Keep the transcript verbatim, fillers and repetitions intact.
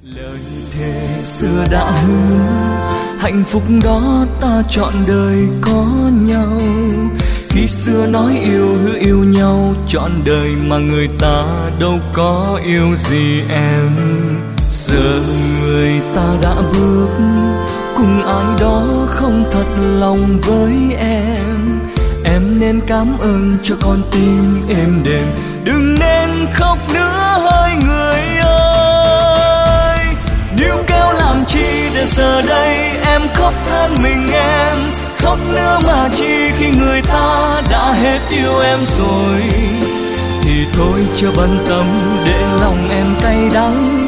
Lời thề xưa đã hứa, hạnh phúc đó ta trọn đời có nhau. Khi xưa nói yêu hứa yêu nhau trọn đời mà người ta đâu có yêu gì em. Giờ người ta đã bước cùng ai đó không thật lòng với em. Em nên cảm ơn cho con tim êm đềm, đừng nên khóc nữa hỡi người ơi. Níu kéo làm chi để giờ đây em khóc than mình em. Khóc nữa mà chi khi người ta đã hết yêu em rồi. Thì thôi chưa bận tâm để lòng em cay đắng,